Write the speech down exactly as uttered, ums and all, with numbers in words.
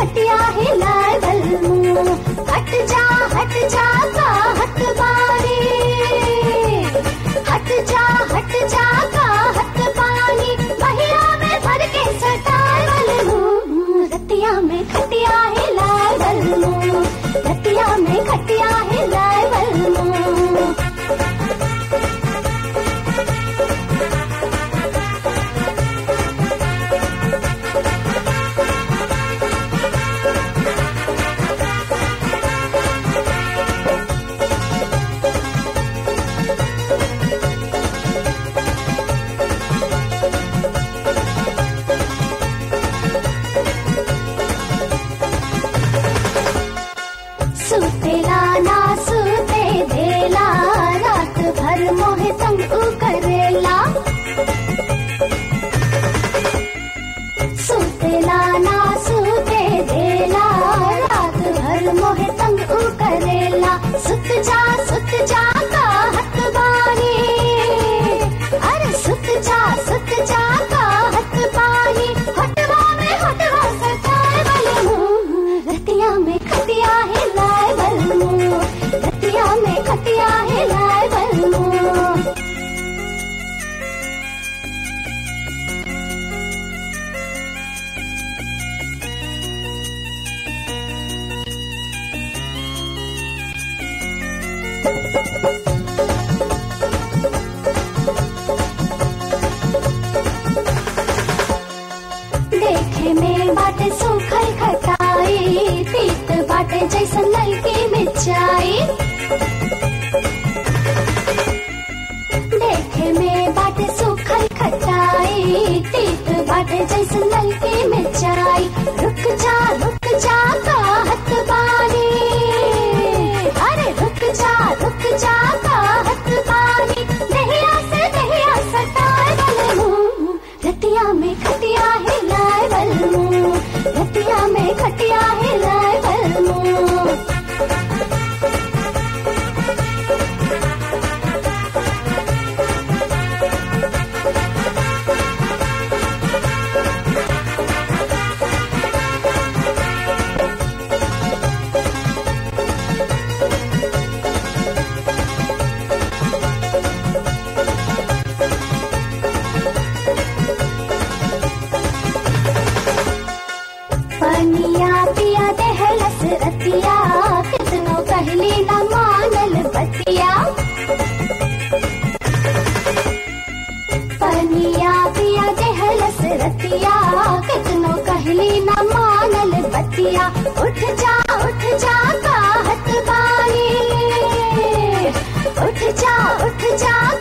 खटिया हिलाए बलमू, हट जा हट जा काहत बारी, हट जा हट जा काहत पानी, महिया में भर के सटाए बलमू, रतिया में खटिया हिलाए बलमू, रतिया में खटिया हिलाए बलमू। सुतेला ना सुते देला, रात भर मोहे तंग करेला, सुतेला ना सुते देला, रात भर मोहे तंग करेला, सुत जा सुत जा काहत बानी, अरे सुत जा सुत जा काहत बानी, हटवा में हटवा सटाए बलमू, रतिया में खटिया हिलाए बलमू, रतिया में खटिया हिलाए बलमू। देखे में बाटे सूखल खटाई, तीत बाटे जैसन ललकी मिर्चाई, देखे में बाटे सूखल खटाई, तीत बाटे जैसन ललकी मिर्चाई, रुक जा रुक जा काहत बानी, अरे रुक जा रुक जा काहत बानी, दहिया से दहिया सटाए बलमू, रतिया में खटिया हिलाए बलमू, रतिया में खटिया हिलाए बलमू। पनिया पिया देहलस रतिया, कितनो कहली न मानल बतिया, पनिया पिया देहलस रतिया, कितनो कहली न मानल बतिया, उठ जा उठ जा काहत बानी, उठ जा उठ जा